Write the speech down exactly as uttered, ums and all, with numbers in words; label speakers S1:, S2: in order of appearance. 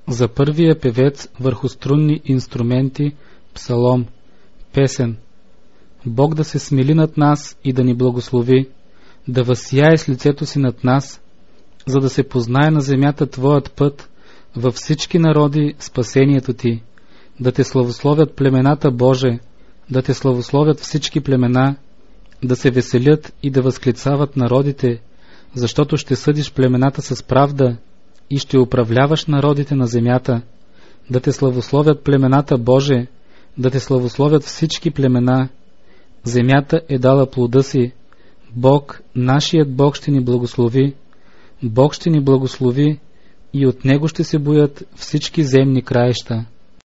S1: За първия певец върху струнни инструменти, псалом, песен. Бог да се смили над нас и да ни благослови, да възсияе с лицето си над нас, за да се познае на земята Твоят път, във всички народи спасението Ти, да Те славословят племената Боже, да Те славословят всички племена, да се веселят и да възклицават народите, защото ще съдиш племената с правда и ще управляваш народите на земята, да Те славословят племената Боже, да Те славословят всички племена. Земята е дала плода си, Бог, нашият Бог ще ни благослови, Бог ще ни благослови и от Него ще се боят всички земни краища.